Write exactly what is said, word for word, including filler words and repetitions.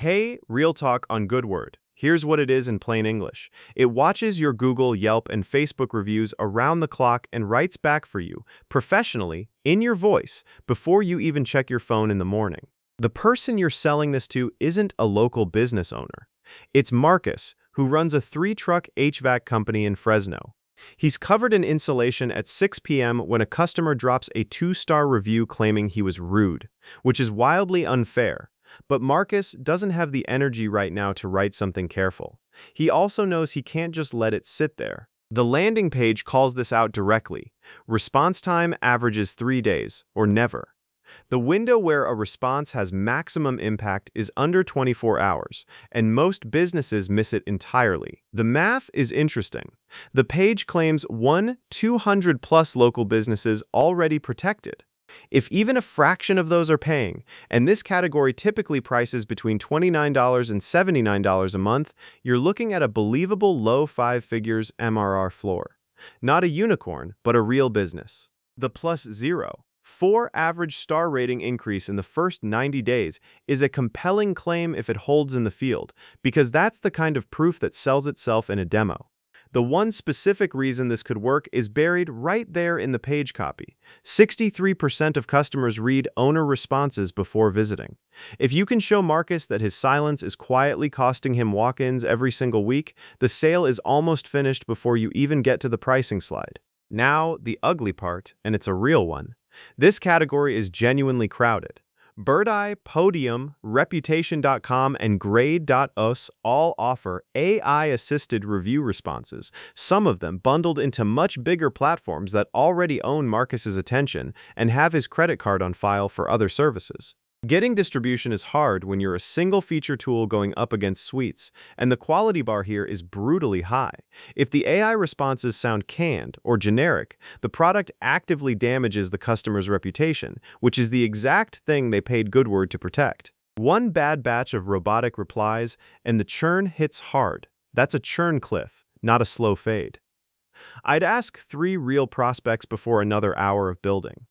Hey, Real Talk on Good Word. Here's what it is in plain English. It watches your Google, Yelp, and Facebook reviews around the clock and writes back for you, professionally, in your voice, before you even check your phone in the morning. The person you're selling this to isn't a local business owner. It's Marcus, who runs a three-truck H V A C company in Fresno. He's covered in insulation at six p m when a customer drops a two-star review claiming he was rude, which is wildly unfair. But Marcus doesn't have the energy right now to write something careful. He also knows he can't just let it sit there. The landing page calls this out directly. Response time averages three days, or never. The window where a response has maximum impact is under twenty-four hours, and most businesses miss it entirely. The math is interesting. The page claims one two hundred plus local businesses already protected. If even a fraction of those are paying, and this category typically prices between twenty-nine dollars and seventy-nine dollars a month, you're looking at a believable low five figures M R R floor. Not a unicorn, but a real business. The plus zero, four average star rating increase in the first ninety days is a compelling claim if it holds in the field, because that's the kind of proof that sells itself in a demo. The one specific reason this could work is buried right there in the page copy. sixty-three percent of customers read owner responses before visiting. If you can show Marcus that his silence is quietly costing him walk-ins every single week, the sale is almost finished before you even get to the pricing slide. Now, the ugly part, and it's a real one. This category is genuinely crowded. Birdeye, Podium, Reputation dot com, and Grade dot U S all offer A I-assisted review responses, some of them bundled into much bigger platforms that already own Marcus's attention and have his credit card on file for other services. Getting distribution is hard when you're a single feature tool going up against suites, and the quality bar here is brutally high. If the A I responses sound canned or generic, the product actively damages the customer's reputation, which is the exact thing they paid Good Word to protect. One bad batch of robotic replies, and the churn hits hard. That's a churn cliff, not a slow fade. I'd ask three real prospects before another hour of building.